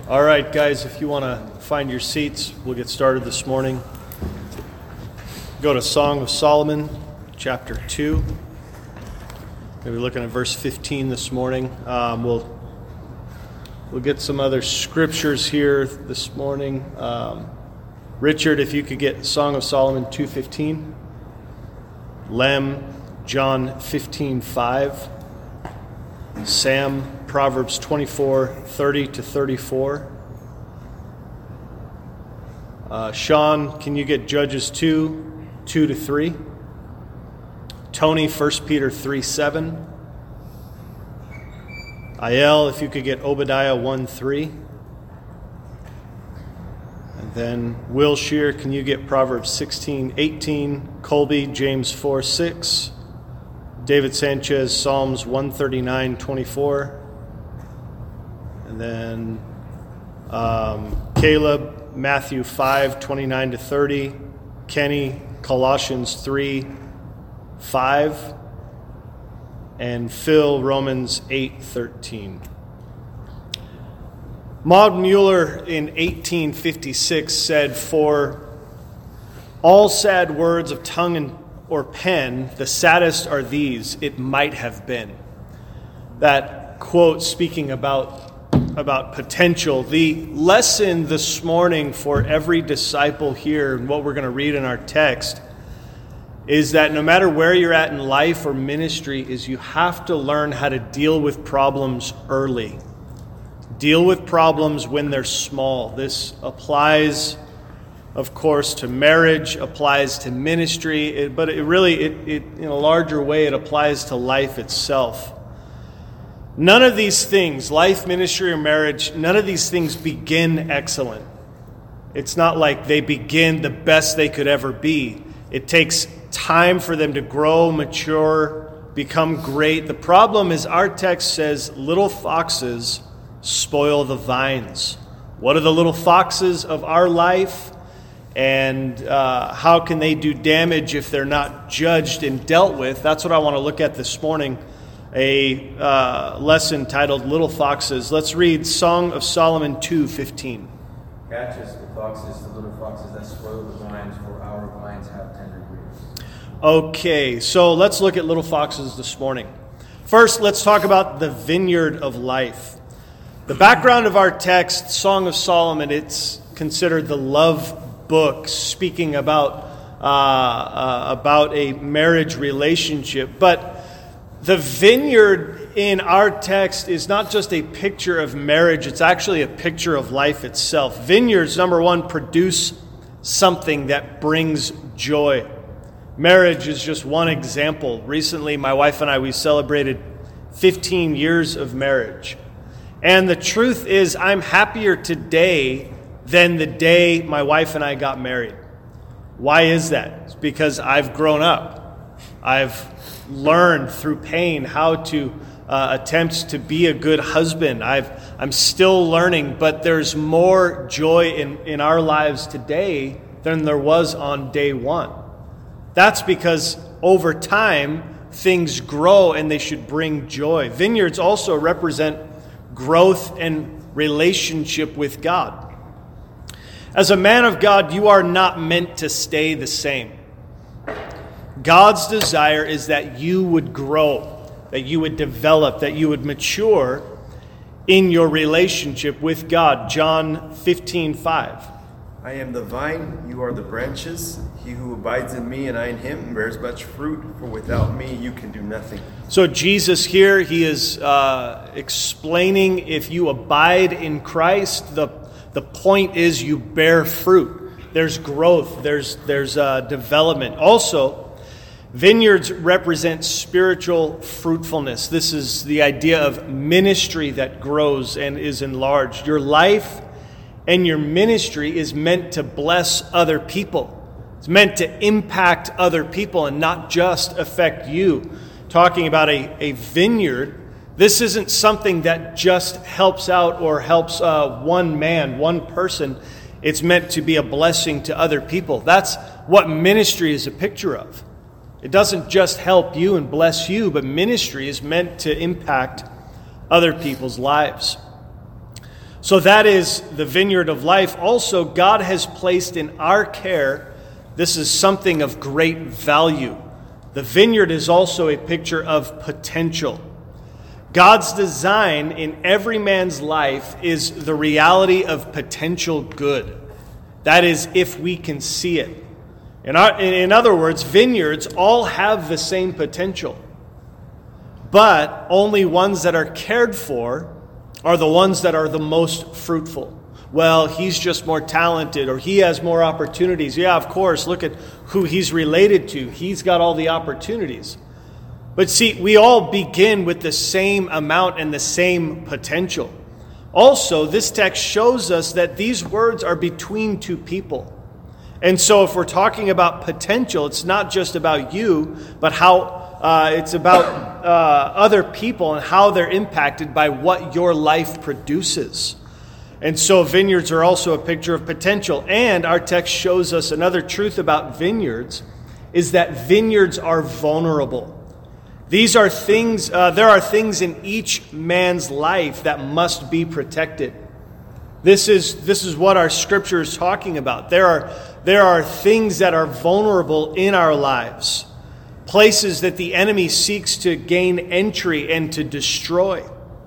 All right, guys, if you want to find your seats, we'll get started this morning. Go to Song of Solomon, chapter 2. We're looking at verse 15 this morning. We'll get some other scriptures here this morning. Richard, if you could get Song of Solomon 2:15. Lem, John 15:5. Sam, Proverbs 24:30-34. Sean, can you get Judges 2:2-3? Tony, 1 Peter 3:7. Ayel, if you could get Obadiah 1:3. And then Will Shear, can you get Proverbs 16:18? Colby, James 4:6. David Sanchez, Psalms 139:24. And then Caleb, Matthew 5:29-30. Kenny, Colossians 3:5. And Phil, Romans 8:13. Maud Mueller in 1856 said, "For all sad words of tongue or pen, the saddest are these, it might have been." That quote speaking about potential. The lesson this morning for every disciple here, and what we're going to read in our text, is that no matter where you're at in life or ministry, is you have to learn how to deal with problems early. Deal with problems when they're small. This applies, of course, to marriage, applies to ministry, but it in a larger way, it applies to life itself. None of these things, life, ministry, or marriage, none of these things begin excellent. It's not like they begin the best they could ever be. It takes time for them to grow, mature, become great. The problem is our text says little foxes spoil the vines. What are the little foxes of our life? And how can they do damage if they're not judged and dealt with? That's what I want to look at this morning. A lesson titled Little Foxes. Let's read Song of Solomon 2:15. Catch us, the foxes, the little foxes that spoil the vines, for our vines have tender roots. Okay, so let's look at little foxes this morning. First, let's talk about the vineyard of life. The background of our text, Song of Solomon, it's considered the love book, speaking about a marriage relationship. But the vineyard in our text is not just a picture of marriage, it's actually a picture of life itself. Vineyards, number one, produce something that brings joy. Marriage is just one example. Recently, my wife and I, we celebrated 15 years of marriage. And the truth is, I'm happier today than the day my wife and I got married. Why is that? It's because I've grown up. I've learned through pain how to attempt to be a good husband. I'm still learning, but there's more joy in our lives today than there was on day one. That's because over time, things grow and they should bring joy. Vineyards also represent growth and relationship with God. As a man of God, you are not meant to stay the same. God's desire is that you would grow, that you would develop, that you would mature in your relationship with God. John 15:5. I am the vine, you are the branches. He who abides in me and I in him bears much fruit, for without me you can do nothing. So Jesus here, he is explaining if you abide in Christ, the point is you bear fruit. There's growth, there's development. Also, vineyards represent spiritual fruitfulness. This is the idea of ministry that grows and is enlarged. Your life and your ministry is meant to bless other people. It's meant to impact other people and not just affect you. Talking about a vineyard, this isn't something that just helps out or helps one man, one person. It's meant to be a blessing to other people. That's what ministry is a picture of. It doesn't just help you and bless you, but ministry is meant to impact other people's lives. So that is the vineyard of life. Also, God has placed in our care, this is something of great value. The vineyard is also a picture of potential. God's design in every man's life is the reality of potential good. That is, if we can see it. In other words, vineyards all have the same potential, but only ones that are cared for are the ones that are the most fruitful. Well, he's just more talented, or he has more opportunities. Yeah, of course, look at who he's related to. He's got all the opportunities. But see, we all begin with the same amount and the same potential. Also, this text shows us that these words are between two people. And so if we're talking about potential, it's not just about you, but how it's about other people and how they're impacted by what your life produces. And so vineyards are also a picture of potential. And our text shows us another truth about vineyards is that vineyards are vulnerable. These are things, there are things in each man's life that must be protected. This is what our scripture is talking about. There are things that are vulnerable in our lives, places that the enemy seeks to gain entry and to destroy.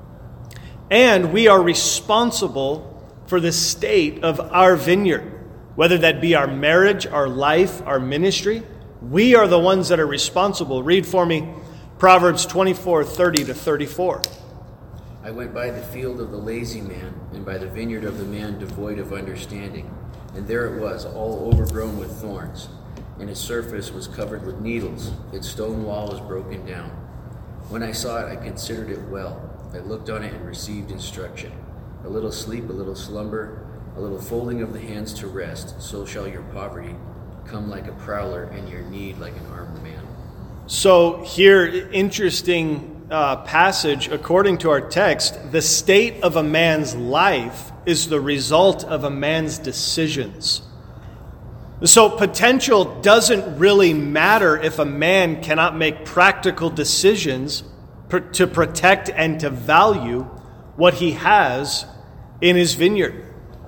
And we are responsible for the state of our vineyard, whether that be our marriage, our life, our ministry. We are the ones that are responsible. Read for me Proverbs 24:30-34. I went by the field of the lazy man, and by the vineyard of the man devoid of understanding. And there it was, all overgrown with thorns, and its surface was covered with needles. Its stone wall was broken down. When I saw it, I considered it well. I looked on it and received instruction. A little sleep, a little slumber, a little folding of the hands to rest. So shall your poverty come like a prowler, and your need like an armed man. So here, interesting passage, according to our text, the state of a man's life is the result of a man's decisions. So potential doesn't really matter if a man cannot make practical decisions to protect and to value what he has in his vineyard.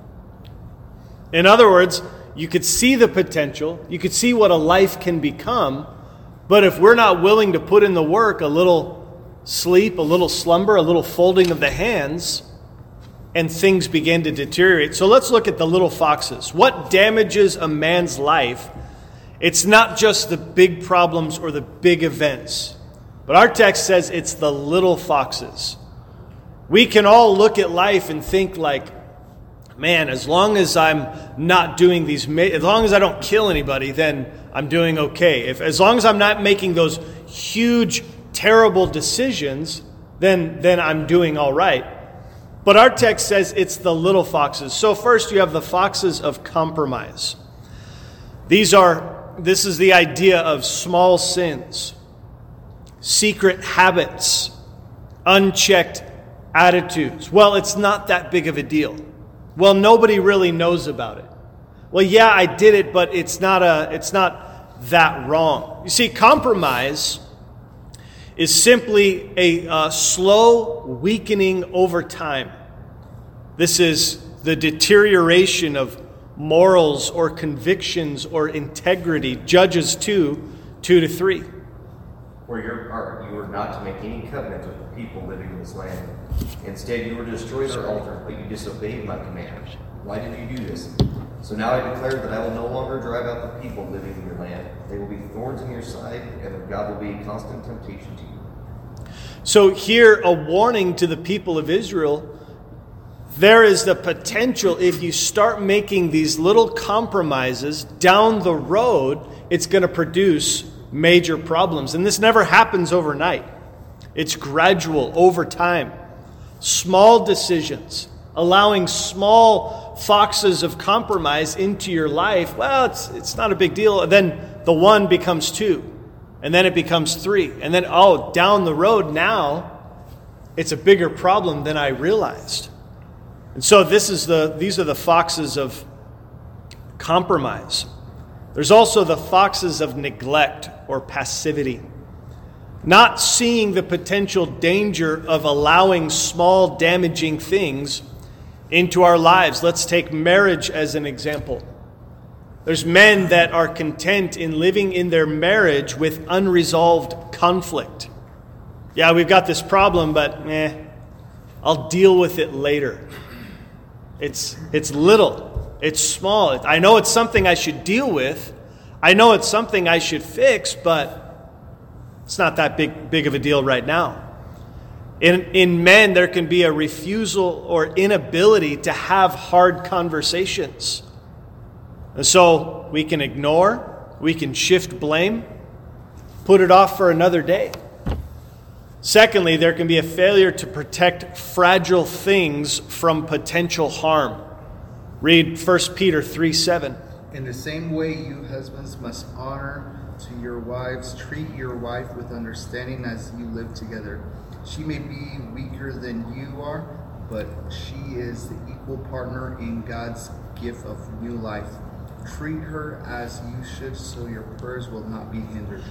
In other words, you could see the potential, you could see what a life can become, but if we're not willing to put in the work, a little sleep, a little slumber, a little folding of the hands, and things begin to deteriorate. So let's look at the little foxes. What damages a man's life? It's not just the big problems or the big events, but our text says it's the little foxes. We can all look at life and think like, man, as long as I'm not doing these, as long as I don't kill anybody, then I'm doing okay. As long as I'm not making those huge, terrible decisions, then I'm doing all right. But our text says it's the little foxes. So first you have the foxes of compromise. This is the idea of small sins, secret habits, unchecked attitudes. Well, it's not that big of a deal. Well, nobody really knows about it. Well, yeah, I did it, but it's not that wrong. You see, compromise is simply a slow weakening over time. This is the deterioration of morals or convictions or integrity. Judges 2:2-3. For your part, you were not to make any covenant with the people living in this land. Instead, you were to destroy their altar, but you disobeyed my command. Why did you do this? So now I declare that I will no longer drive out the people living in your land. They will be thorns in your side, and their God will be a constant temptation to you. So here, a warning to the people of Israel. There is the potential, if you start making these little compromises down the road, it's going to produce major problems. And this never happens overnight. It's gradual, over time. Small decisions, allowing small foxes of compromise into your life, well, it's not a big deal. And then the one becomes two, and then it becomes three. And then, down the road now, it's a bigger problem than I realized. And so these are the foxes of compromise. There's also the foxes of neglect or passivity. Not seeing the potential danger of allowing small damaging things into our lives. Let's take marriage as an example. There's men that are content in living in their marriage with unresolved conflict. Yeah, we've got this problem, but I'll deal with it later. It's little. It's small. I know it's something I should deal with. I know it's something I should fix, but it's not that big of a deal right now. In men, there can be a refusal or inability to have hard conversations. And so we can ignore, we can shift blame, put it off for another day. Secondly, there can be a failure to protect fragile things from potential harm. Read 1 Peter 3:7. In the same way, you husbands must honor to your wives. Treat your wife with understanding as you live together. She may be weaker than you are, but she is the equal partner in God's gift of new life. Treat her as you should, so your prayers will not be hindered.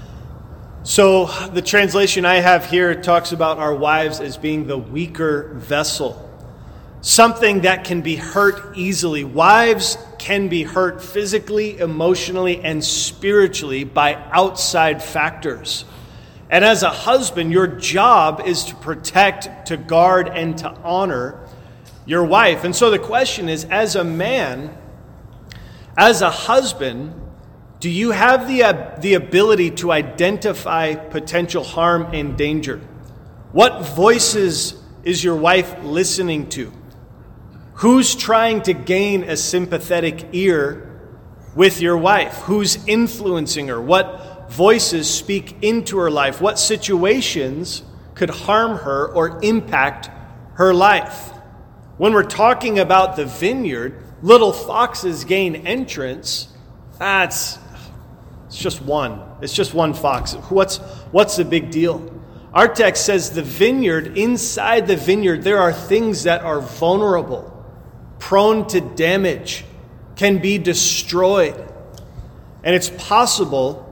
So the translation I have here talks about our wives as being the weaker vessel. Something that can be hurt easily. Wives can be hurt physically, emotionally, and spiritually by outside factors. And as a husband, your job is to protect, to guard, and to honor your wife. And so the question is, as a man, as a husband, do you have the ability to identify potential harm and danger? What voices is your wife listening to? Who's trying to gain a sympathetic ear with your wife? Who's influencing her? What voices speak into her life? What situations could harm her or impact her life? When we're talking about the vineyard, little foxes gain entrance. It's just one. It's just one fox. What's the big deal? Our text says the vineyard, inside the vineyard, there are things that are vulnerable, prone to damage, can be destroyed. And it's possible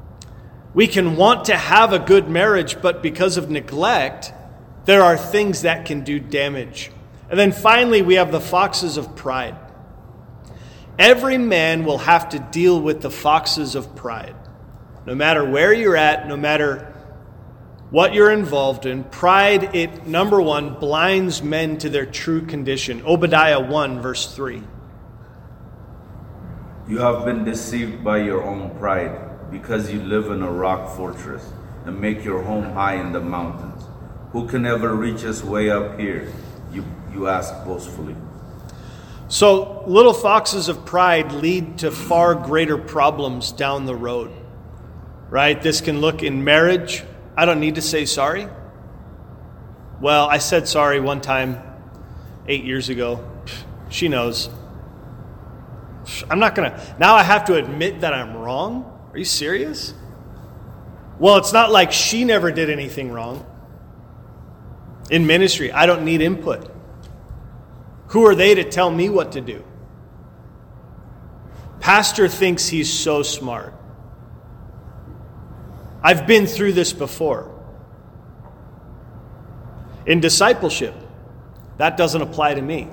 we can want to have a good marriage, but because of neglect, there are things that can do damage. And then finally, we have the foxes of pride. Every man will have to deal with the foxes of pride. No matter where you're at, no matter what you're involved in, pride, number one, blinds men to their true condition. Obadiah 1, verse 3. You have been deceived by your own pride, because you live in a rock fortress and make your home high in the mountains. Who can ever reach us way up here? You ask boastfully. So, little foxes of pride lead to far greater problems down the road. Right? This can look in marriage. I don't need to say sorry. Well, I said sorry one time 8 years ago. She knows. I'm not going to. Now I have to admit that I'm wrong? Are you serious? Well, it's not like she never did anything wrong. In ministry, I don't need input. Who are they to tell me what to do? Pastor thinks he's so smart. I've been through this before. In discipleship, that doesn't apply to me.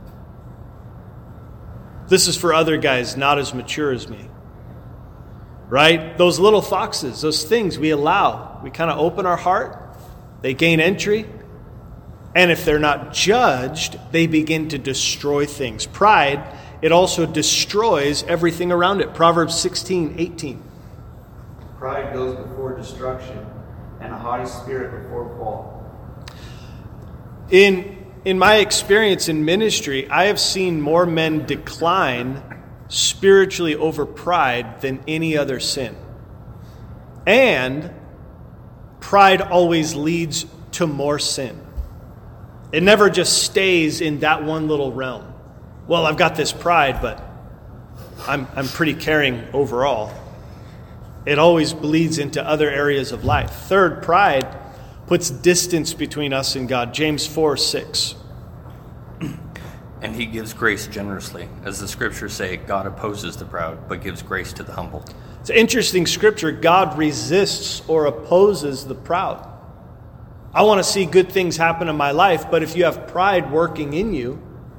This is for other guys not as mature as me. Right? Those little foxes, those things we allow. We kind of open our heart. They gain entry. And if they're not judged, they begin to destroy things. Pride, it also destroys everything around it. Proverbs 16:18. Pride goes before destruction, and a haughty spirit before fall. In my experience in ministry, I have seen more men decline spiritually over pride than any other sin. And pride always leads to more sin. It never just stays in that one little realm. Well, I've got this pride, but I'm pretty caring overall. It always bleeds into other areas of life. Third, pride puts distance between us and God. James 4:6. And he gives grace generously. As the scriptures say, God opposes the proud, but gives grace to the humble. It's an interesting scripture. God resists or opposes the proud. I want to see good things happen in my life, but if you have pride working in you,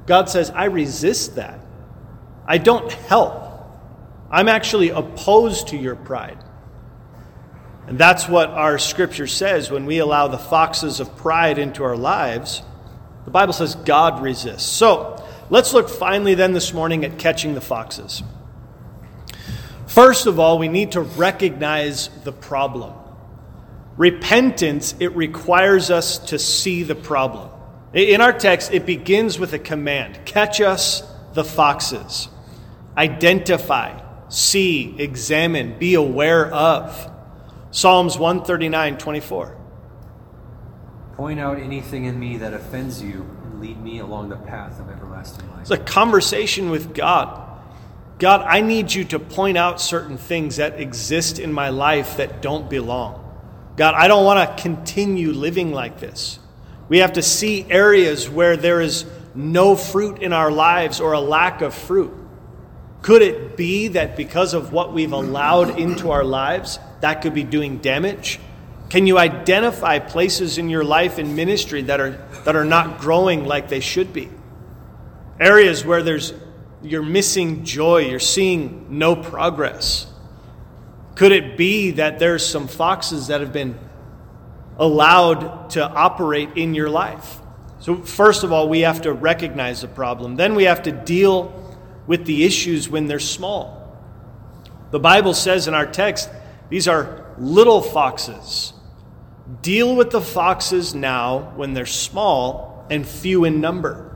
God says, I resist that. I don't help. I'm actually opposed to your pride. And that's what our scripture says when we allow the foxes of pride into our lives. The Bible says God resists. So let's look finally then this morning at catching the foxes. First of all, we need to recognize the problem. Repentance, it requires us to see the problem. In our text, it begins with a command. Catch us the foxes. Identify, see, examine, be aware of. Psalms 139:24. Point out anything in me that offends you and lead me along the path of everlasting life. It's a conversation with God. God, I need you to point out certain things that exist in my life that don't belong. God, I don't want to continue living like this. We have to see areas where there is no fruit in our lives or a lack of fruit. Could it be that because of what we've allowed into our lives, that could be doing damage? Can you identify places in your life and ministry that are not growing like they should be? Areas where you're missing joy, you're seeing no progress. Could it be that there's some foxes that have been allowed to operate in your life? So first of all, we have to recognize the problem. Then we have to deal with the issues when they're small. The Bible says in our text, these are little foxes. Deal with the foxes now when they're small and few in number.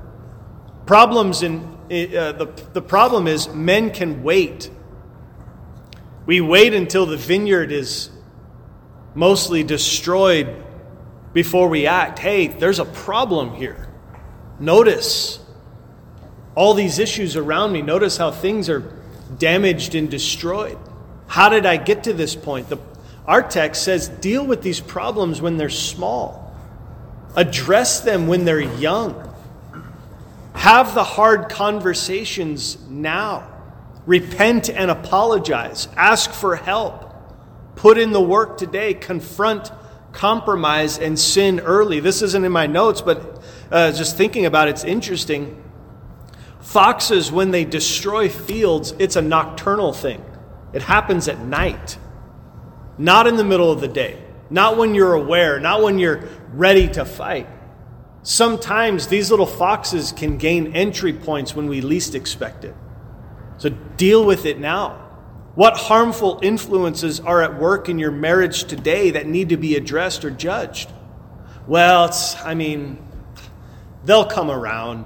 The problem is men can wait. We wait until the vineyard is mostly destroyed before we act. Hey, there's a problem here. Notice all these issues around me. Notice how things are damaged and destroyed. How did I get to this point? Our text says deal with these problems when they're small. Address them when they're young. Have the hard conversations now. Repent and apologize. Ask for help. Put in the work today. Confront, compromise, and sin early. This isn't in my notes, but just thinking about it, it's interesting. Foxes, when they destroy fields, it's a nocturnal thing. It happens at night. Not in the middle of the day. Not when you're aware. Not when you're ready to fight. Sometimes these little foxes can gain entry points when we least expect it. So deal with it now. What harmful influences are at work in your marriage today that need to be addressed or judged? Well, they'll come around.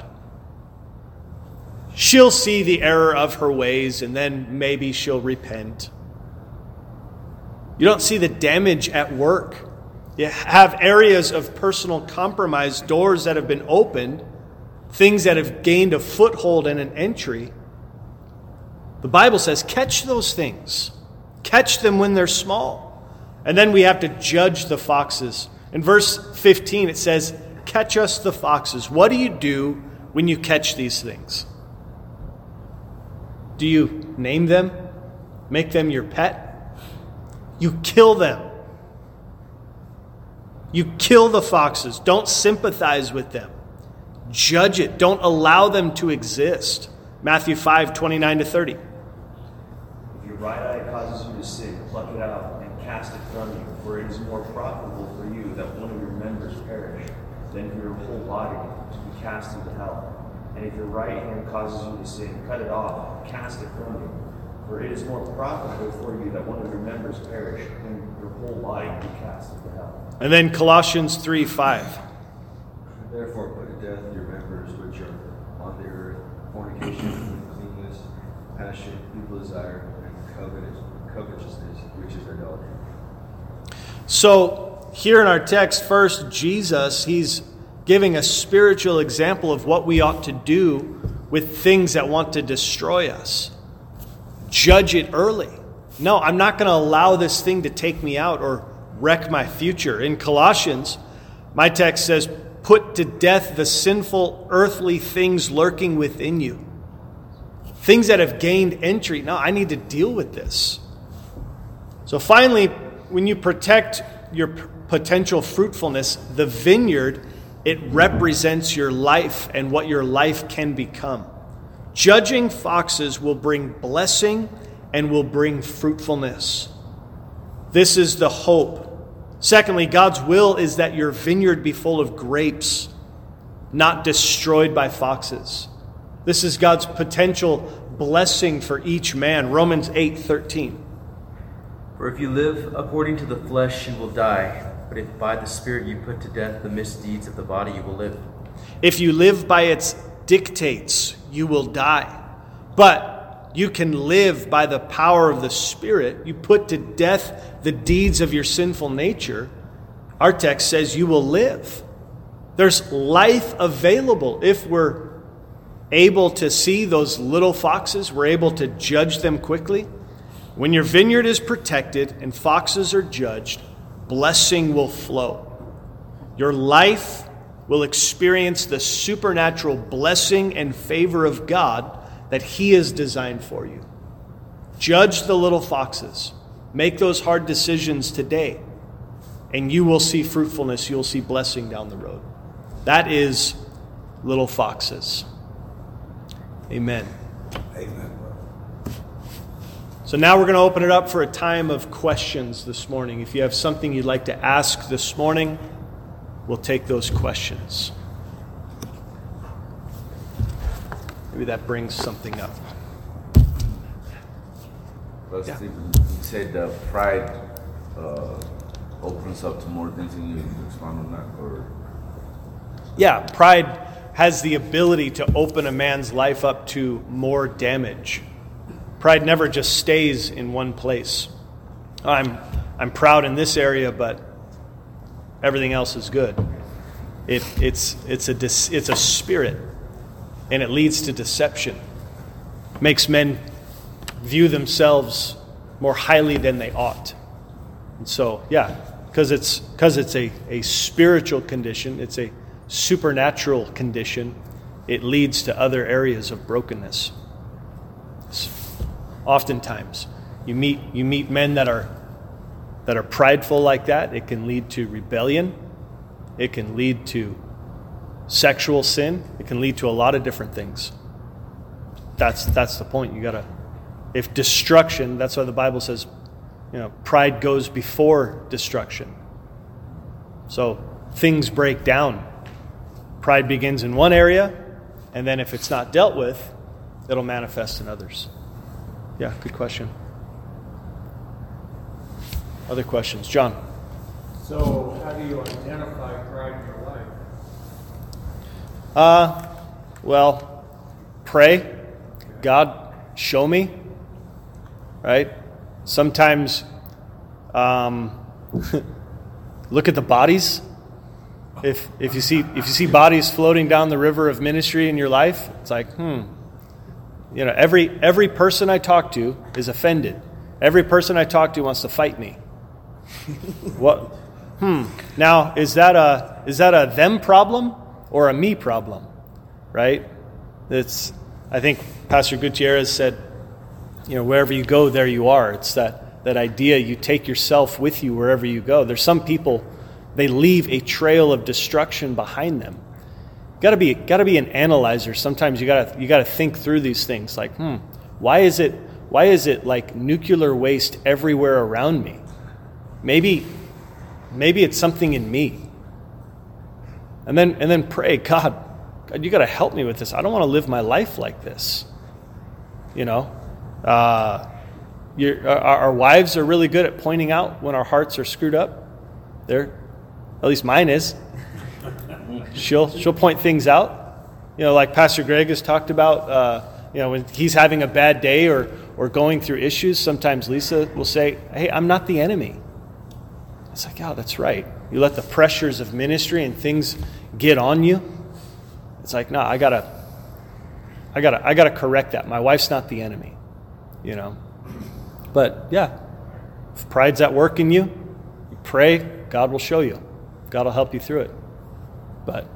She'll see the error of her ways and then maybe she'll repent. You don't see the damage at work. You have areas of personal compromise, doors that have been opened, things that have gained a foothold and an entry. The Bible says, catch those things. Catch them when they're small. And then we have to judge the foxes. In verse 15, it says, catch us the foxes. What do you do when you catch these things? Do you name them? Make them your pet? You kill them. You kill the foxes. Don't sympathize with them. Judge it. Don't allow them to exist. Matthew 5:29-30. If your right eye causes you to sin, pluck it out and cast it from you, for it is more profitable for you that one of your members perish than for your whole body to be cast into hell. And if your right hand causes you to sin, cut it off and cast it from you, for it is more profitable for you that one of your members perish than your whole body be cast into hell. And then Colossians 3:5. Therefore put to death your members which are on the earth, fornication, uncleanness, passion, evil desire, and covetousness, which is idolatry. So here in our text, first, Jesus, he's giving a spiritual example of what we ought to do with things that want to destroy us. Judge it early. No, I'm not going to allow this thing to take me out or wreck my future. In Colossians, my text says, put to death the sinful earthly things lurking within you. Things that have gained entry. No, I need to deal with this. So finally, when you protect your potential fruitfulness, the vineyard, It represents your life and what your life can become. Judging foxes will bring blessing and will bring fruitfulness. This is the hope. Secondly, God's will is that your vineyard be full of grapes, not destroyed by foxes. This is God's potential blessing for each man. Romans 8:13. For if you live according to the flesh, you will die. But if by the Spirit you put to death the misdeeds of the body, you will live. If you live by its dictates, you will die. But you can live by the power of the Spirit. You put to death the deeds of your sinful nature. Our text says you will live. There's life available if we're able to see those little foxes. We're able to judge them quickly. When your vineyard is protected and foxes are judged, blessing will flow. Your life will experience the supernatural blessing and favor of God that He has designed for you. Judge the little foxes. Make those hard decisions today, and you will see fruitfulness. You'll see blessing down the road. That is little foxes. Amen. Amen. So now we're going to open it up for a time of questions this morning. If you have something you'd like to ask this morning, we'll take those questions. Maybe that brings something up. Well, Yeah. Stephen, you said that pride opens up to more things, and you expand on that, or? Yeah, pride has the ability to open a man's life up to more damage. Pride never just stays in one place. I'm proud in this area, but everything else is good. It's a spirit, and it leads to deception. Makes men view themselves more highly than they ought. And so, yeah, because it's a spiritual condition, it's a supernatural condition, it leads to other areas of brokenness. Oftentimes, you meet men that are prideful like that. It can lead to rebellion. It can lead to sexual sin. It can lead to a lot of different things. That's the point. If destruction, that's why the Bible says, pride goes before destruction. So things break down. Pride begins in one area, and then if it's not dealt with, it'll manifest in others. Yeah, good question. Other questions? John. So, how do you identify pride in your life? Well, pray. God, show me. Right? Sometimes look at the bodies. If you see bodies floating down the river of ministry in your life, it's like, every person I talk to is offended. Every person I talk to wants to fight me. What? Now, is that a them problem or a me problem? Right? I think Pastor Gutierrez said, wherever you go, there you are. It's that idea, you take yourself with you wherever you go. There's some people, they leave a trail of destruction behind them. Got to be an analyzer. Sometimes you got to think through these things. Like, why is it like nuclear waste everywhere around me? Maybe it's something in me. And then pray, God, you got to help me with this. I don't want to live my life like this. Our wives are really good at pointing out when our hearts are screwed up. At least mine is. She'll point things out. Like Pastor Greg has talked about, when he's having a bad day or going through issues, sometimes Lisa will say, hey, I'm not the enemy. It's like, oh, that's right. You let the pressures of ministry and things get on you. It's like, no, I gotta correct that. My wife's not the enemy, But yeah, if pride's at work in you pray, God will show you. God will help you through it. But,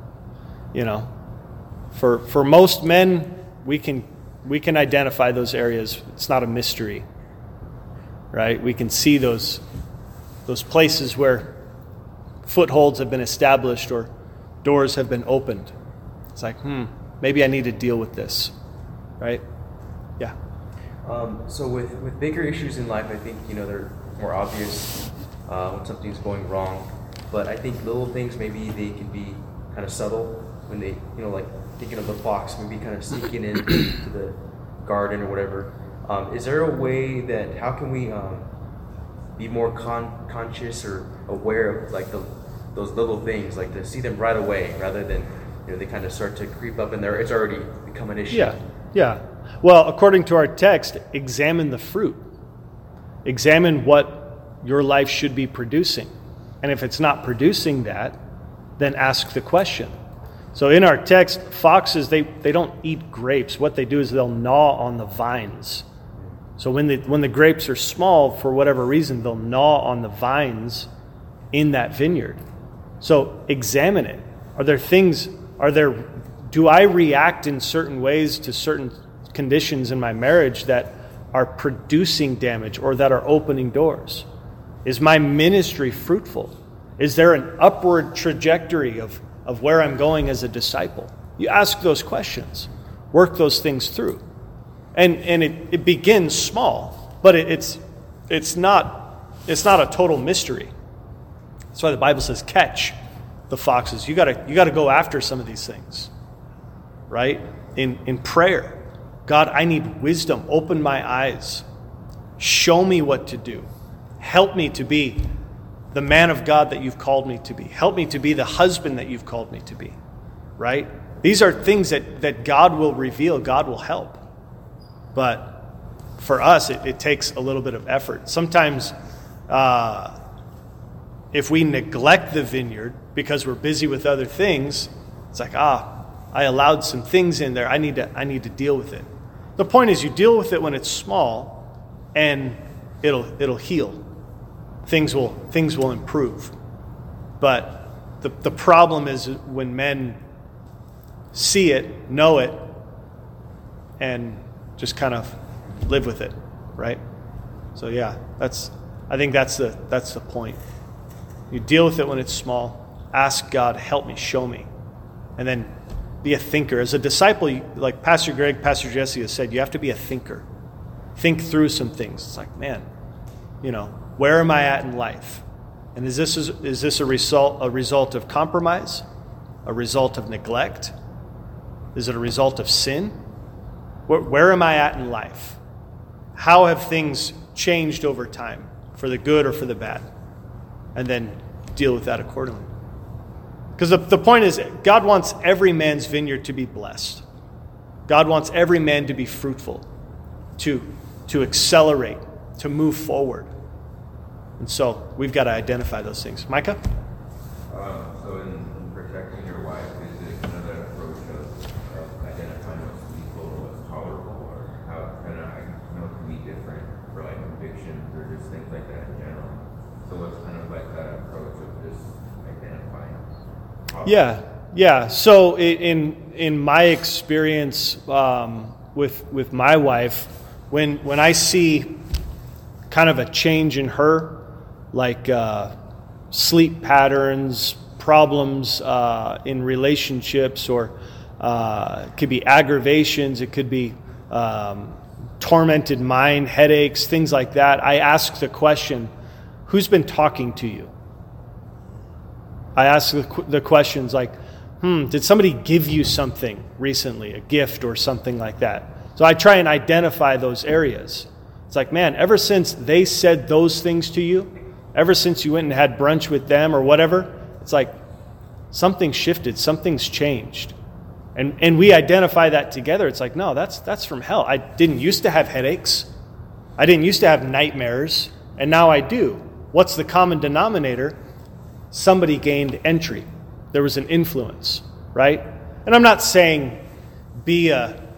for most men, we can identify those areas. It's not a mystery, right? We can see those places where footholds have been established or doors have been opened. It's like, maybe I need to deal with this, right? Yeah. So with bigger issues in life, I think, they're more obvious when something's going wrong. But I think little things, maybe they can be kind of subtle when they, like thinking of the fox, maybe kind of sneaking into the garden or whatever. Is there a way that, how can we be more conscious or aware of like those little things, like to see them right away rather than, they kind of start to creep up in there. It's already become an issue. Yeah. Well, according to our text, examine the fruit. Examine what your life should be producing. And if it's not producing that, then ask the question. So in our text, foxes, they don't eat grapes. What they do is they'll gnaw on the vines. So when the grapes are small, for whatever reason, they'll gnaw on the vines in that vineyard. So examine it. Do I react in certain ways to certain conditions in my marriage that are producing damage or that are opening doors? Is my ministry fruitful? Is there an upward trajectory of where I'm going as a disciple? You ask those questions, work those things through. And it begins small, but it's not a total mystery. That's why the Bible says catch the foxes. You gotta go after some of these things. Right? In prayer. God, I need wisdom. Open my eyes. Show me what to do. Help me to be the man of God that you've called me to be. Help me to be the husband that you've called me to be. Right? These are things that God will reveal, God will help. But for us, it takes a little bit of effort. Sometimes if we neglect the vineyard because we're busy with other things, it's like, I allowed some things in there. I need to deal with it. The point is, you deal with it when it's small, and it'll heal. Things will improve. But the problem is when men see it, know it, and just kind of live with it, right? So yeah, I think that's the point. You deal with it when it's small. Ask God, help me, show me, and then be a thinker. As a disciple, like Pastor Greg, Pastor Jesse has said, you have to be a thinker. Think through some things. It's like, man, where am I at in life? And is this a result of compromise? A result of neglect? Is it a result of sin? Where am I at in life? How have things changed over time, for the good or for the bad? And then deal with that accordingly. Because the point is, God wants every man's vineyard to be blessed. God wants every man to be fruitful, to accelerate, to move forward. And so we've got to identify those things. Micah? So in protecting your wife, is it kind of that approach of identifying what's lethal or what's tolerable, or how kind of, I know it can be different for like convictions or just things like that in general. So what's kind of like that approach of just identifying? Yeah. So in my experience with my wife, when I see kind of a change in her, like sleep patterns, problems in relationships, or it could be aggravations, it could be tormented mind, headaches, things like that, I ask the question, who's been talking to you? I ask the questions like, did somebody give you something recently, a gift or something like that? So I try and identify those areas. It's like, man, ever since they said those things to you, ever since you went and had brunch with them or whatever, it's like something shifted, something's changed. And we identify that together. It's like, no, that's from hell. I didn't used to have headaches. I didn't used to have nightmares, and now I do. What's the common denominator? Somebody gained entry. There was an influence, right? And I'm not saying be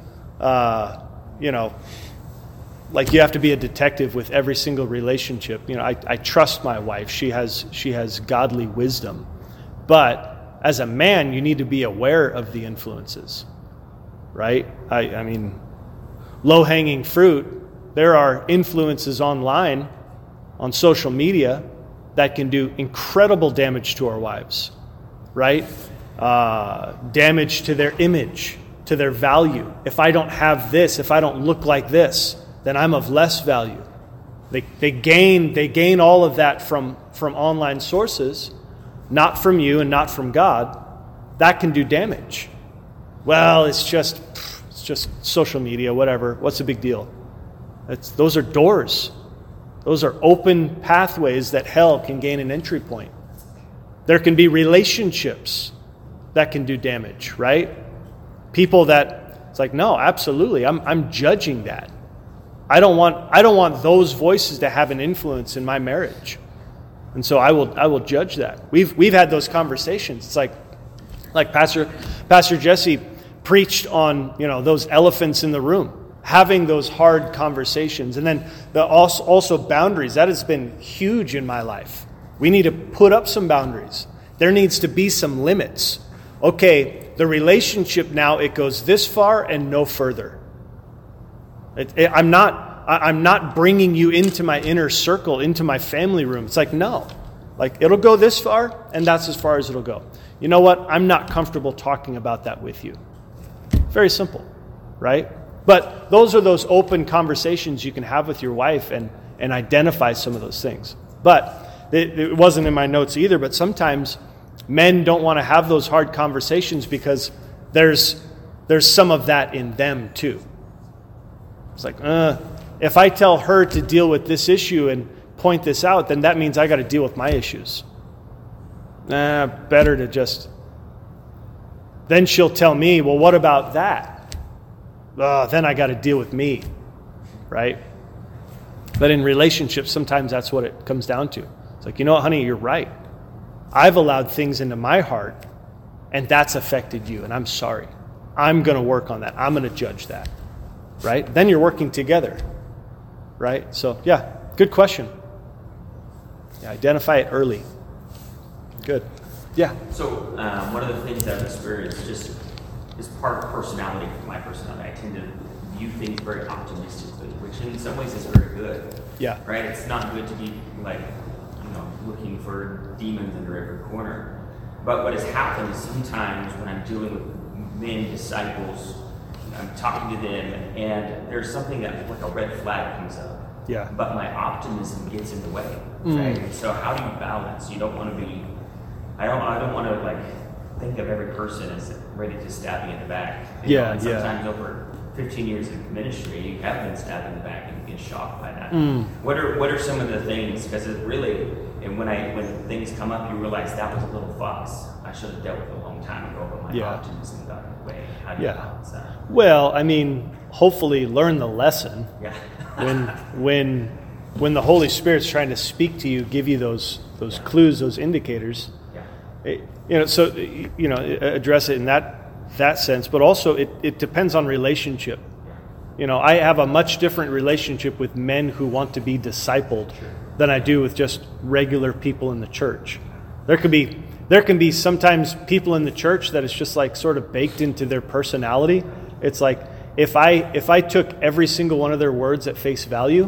like you have to be a detective with every single relationship. I trust my wife. She has godly wisdom. But as a man, you need to be aware of the influences, right? I mean, low-hanging fruit, there are influences online, on social media, that can do incredible damage to our wives, right? damage to their image, to their value. If I don't have this, if I don't look like this, then I'm of less value. They gain all of that from online sources, not from you and not from God. That can do damage. Well, it's just social media, whatever. What's the big deal? Those are doors. Those are open pathways that hell can gain an entry point. There can be relationships that can do damage, right? People that it's like, no, absolutely, I'm judging that. I don't want those voices to have an influence in my marriage, and so I will judge that. We've had those conversations. It's like Pastor Jesse preached on, those elephants in the room, having those hard conversations, and then also boundaries. That has been huge in my life. We need to put up some boundaries. There needs to be some limits. Okay, the relationship now, it goes this far and no further. I'm not bringing you into my inner circle, into my family room. It's like, no. Like, it'll go this far, and that's as far as it'll go. You know what? I'm not comfortable talking about that with you. Very simple, right? But those are those open conversations you can have with your wife and identify some of those things. But it wasn't in my notes either, but sometimes men don't want to have those hard conversations because there's some of that in them too. It's like, if I tell her to deal with this issue and point this out, then that means I got to deal with my issues. Better to just... Then she'll tell me, well, what about that? Then I got to deal with me, right? But in relationships, sometimes that's what it comes down to. It's like, you know what, honey, you're right. I've allowed things into my heart, and that's affected you, and I'm sorry. I'm going to work on that. I'm going to judge that, right? Then you're working together, right? So, yeah, good question. Yeah, identify it early. Good. Yeah. So one of the things I've experienced just is part of personality, my personality. I tend to view things very optimistically, which in some ways is very good. Yeah. Right? It's not good to be like, looking for demons under every corner. But what has happened is sometimes when I'm dealing with men, disciples, I'm talking to them, and there's something that, like a red flag comes up. Yeah. But my optimism gets in the way. Right? And so how do you balance? You don't want to be... I don't want to think of every person as ready to stab you in the back. And sometimes over 15 years of ministry, you have been stabbed in the back and you get shocked by that. What are some of the things? Because it really, and when things come up, you realize that was a little fox. I should have dealt with it a long time ago, but my optimism got in the way. How do you balance that? Well, I mean, hopefully learn the lesson. Yeah. when the Holy Spirit's trying to speak to you, give you those clues, those indicators. Address it in that sense, but also it depends on relationship. I have a much different relationship with men who want to be discipled than I do with just regular people in the church. There can be sometimes people in the church that it's just like sort of baked into their personality. It's like if I took every single one of their words at face value,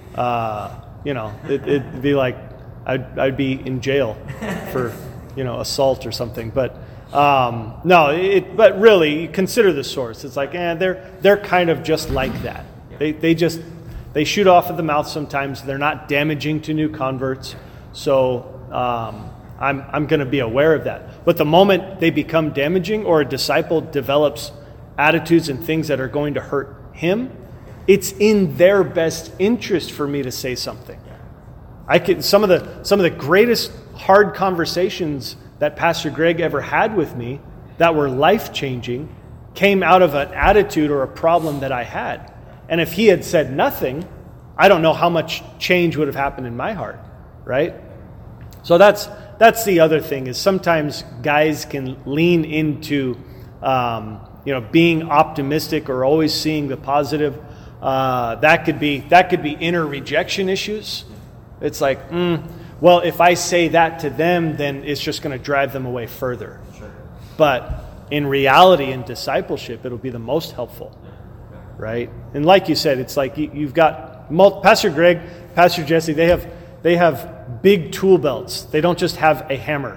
it'd be like I'd be in jail for assault or something. But but really consider the source. It's like they're kind of just like that. They shoot off at the mouth sometimes. They're not damaging to new converts. So I'm going to be aware of that. But the moment they become damaging or a disciple develops attitudes and things that are going to hurt him, it's in their best interest for me to say something. Some of the greatest hard conversations that Pastor Greg ever had with me that were life-changing came out of an attitude or a problem that I had. And if he had said nothing, I don't know how much change would have happened in my heart, right? So that's the other thing, is sometimes guys can lean into being optimistic or always seeing the positive. That could be inner rejection issues. It's like, well, if I say that to them, then it's just going to drive them away further. Sure. But in reality, in discipleship, it'll be the most helpful, right? And like you said, it's like you've got Pastor Greg, Pastor Jesse. They have big tool belts. They don't just have a hammer.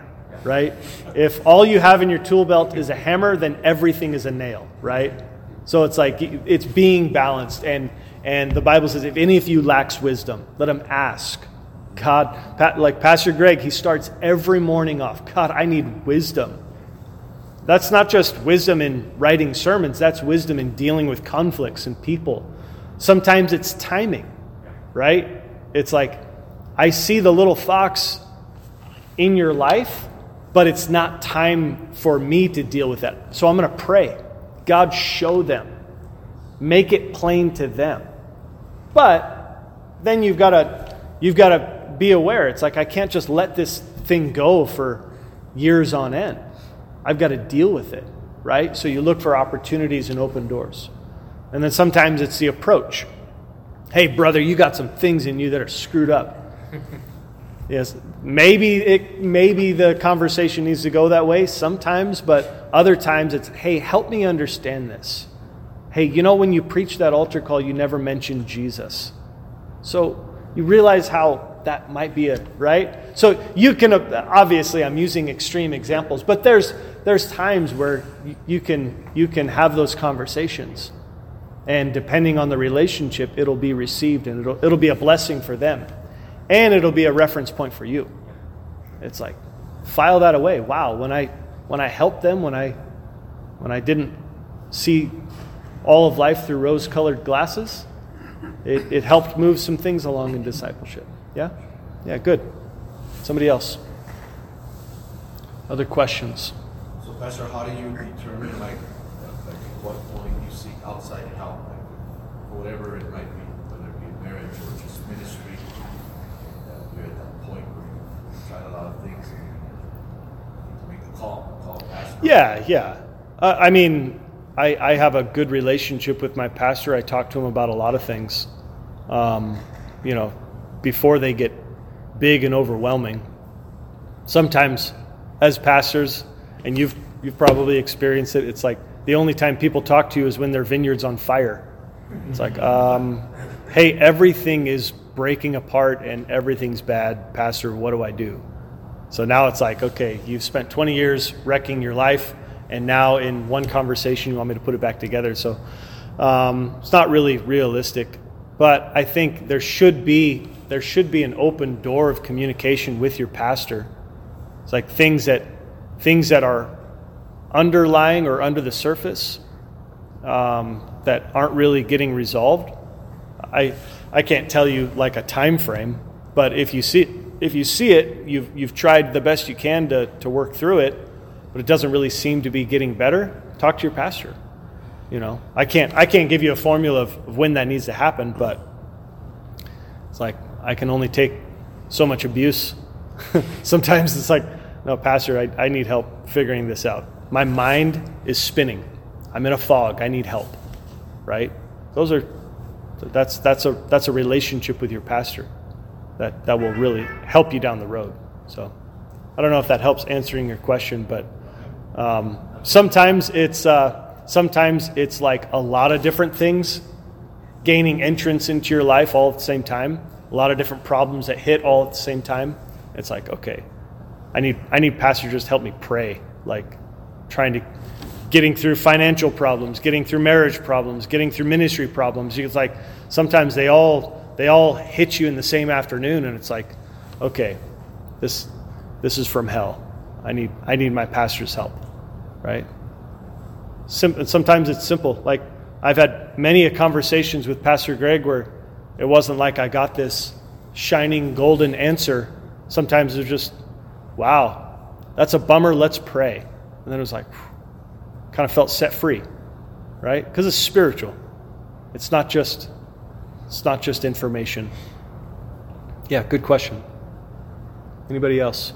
right? If all you have in your tool belt is a hammer, then everything is a nail, right? So it's like it's being balanced. And the Bible says, if any of you lacks wisdom, let him ask. God, like Pastor Greg, he starts every morning off, God, I need wisdom. That's not just wisdom in writing sermons. That's wisdom in dealing with conflicts and people. Sometimes it's timing, right? It's like, I see the little fox in your life, but it's not time for me to deal with that. So I'm going to pray. God, show them. Make it plain to them. But then you've got to be aware. It's like, I can't just let this thing go for years on end. I've got to deal with it, right? So you look for opportunities and open doors. And then sometimes it's the approach. Hey, brother, you got some things in you that are screwed up. Yes, maybe the conversation needs to go that way sometimes, but other times it's, hey, help me understand this. Hey, when you preach that altar call, you never mentioned Jesus. So you realize how that might be right? So you can, obviously I'm using extreme examples, but there's times where you can have those conversations. And depending on the relationship, it'll be received and it'll be a blessing for them. And it'll be a reference point for you. It's like, file that away. Wow, when I helped them, when I didn't see all of life through rose-colored glasses, it helped move some things along in discipleship. Yeah? Yeah, good. Somebody else. Other questions? So, Pastor, how do you determine, at what point you seek outside help, for whatever it might be, whether it be marriage or just ministry? You're at that point where you've tried a lot of things and you need to make a call pastor. Yeah. I have a good relationship with my pastor. I talk to him about a lot of things, before they get big and overwhelming. Sometimes, as pastors, and you've probably experienced it, it's like the only time people talk to you is when their vineyard's on fire. It's like, hey, everything is breaking apart and everything's bad, Pastor, what do I do? So now it's like, okay, you've spent 20 years wrecking your life, and now in one conversation you want me to put it back together. So it's not really realistic, but I think there should be an open door of communication with your pastor. It's like things that are underlying or under the surface that aren't really getting resolved. I can't tell you like a time frame, but if you see it, you've tried the best you can to work through it, but it doesn't really seem to be getting better, talk to your pastor. I can't give you a formula of when that needs to happen, but it's like I can only take so much abuse. Sometimes it's like, no, Pastor, I need help figuring this out. My mind is spinning. I'm in a fog. I need help. Right? That's a relationship with your pastor that will really help you down the road. So I don't know if that helps answering your question, but sometimes it's like a lot of different things gaining entrance into your life all at the same time. A lot of different problems that hit all at the same time. It's like, okay, I need pastor just help me pray, like getting through financial problems, getting through marriage problems, getting through ministry problems. It's like sometimes they all hit you in the same afternoon, and it's like, okay, this is from hell. I need my pastor's help, right? Sometimes it's simple. Like I've had many conversations with Pastor Greg where it wasn't like I got this shining golden answer. Sometimes it's just, wow, that's a bummer. Let's pray. And then it was like, kind of felt set free, right? Because it's spiritual. It's not just information. Yeah, good question. Anybody else?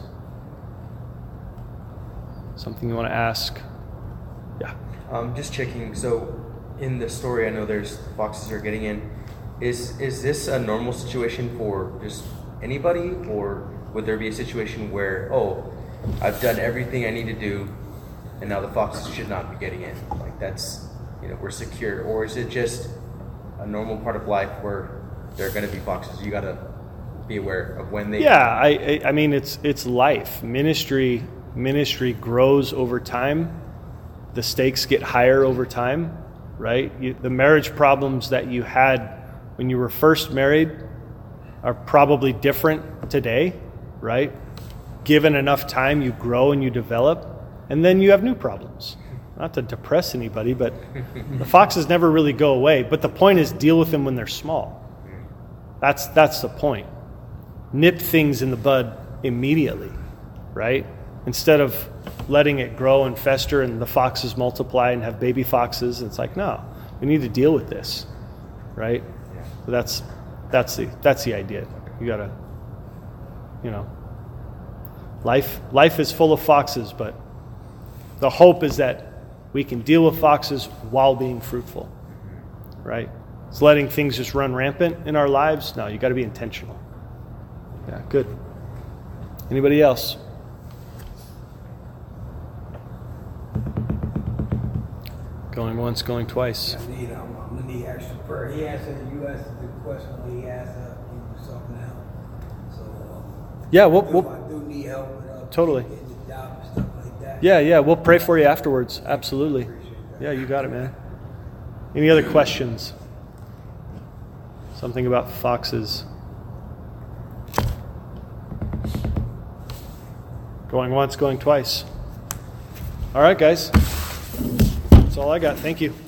Something you want to ask? Yeah. Just checking. So, in the story, I know there's foxes are getting in. Is this a normal situation for just anybody, or would there be a situation where, I've done everything I need to do, and now the foxes should not be getting in? Like that's, we're secure, or is it just a normal part of life where there are going to be foxes? You got to be aware of when they. Yeah, I mean it's life. Ministry ministry grows over time, the stakes get higher over time, right? The marriage problems that you had when you were first married are probably different today, right? Given enough time, you grow and you develop, and then you have new problems. Not to depress anybody, but the foxes never really go away. But the point is, deal with them when they're small. That's the point. Nip things in the bud immediately, right? Instead of letting it grow and fester and the foxes multiply and have baby foxes. It's like, no, we need to deal with this, right? So that's the idea. You gotta, life is full of foxes, but the hope is that we can deal with foxes while being fruitful, right? It's letting things just run rampant in our lives. No, you got to be intentional. Yeah, good. Anybody else? Going once, going twice. I'm gonna need extra prayer. He answered the question when he asked something else. So yeah, if I do need help, totally. getting the job and stuff like that. Yeah, we'll pray for you afterwards. Absolutely. Yeah, you got it, man. Any other questions? Something about foxes. Going once, going twice. All right, guys. That's all I got. Thank you.